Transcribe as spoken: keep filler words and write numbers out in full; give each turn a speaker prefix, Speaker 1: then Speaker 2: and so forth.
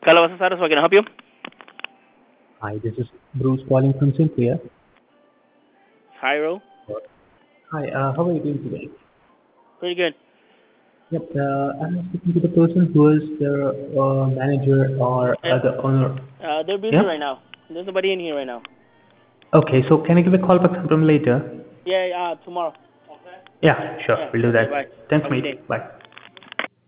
Speaker 1: Hello, this is Cyrus. How can I help you?
Speaker 2: Hi, this is Bruce calling from Cynthia.
Speaker 1: Hi, Ro.
Speaker 2: Hi, uh, how are you doing today?
Speaker 1: Pretty good.
Speaker 2: Yep, uh, I'm speaking to the person who is the uh, manager or
Speaker 1: Yeah.
Speaker 2: uh, the owner.
Speaker 1: Uh, they're busy
Speaker 2: Yeah?
Speaker 1: right now. There's nobody in here right now.
Speaker 2: Okay, so can I give a call back sometime later?
Speaker 1: Yeah, uh, tomorrow.
Speaker 2: Yeah, sure,
Speaker 1: Yeah.
Speaker 2: we'll do
Speaker 1: Okay, bye.
Speaker 2: that. Thanks,
Speaker 1: Have a good day.
Speaker 2: mate. Bye.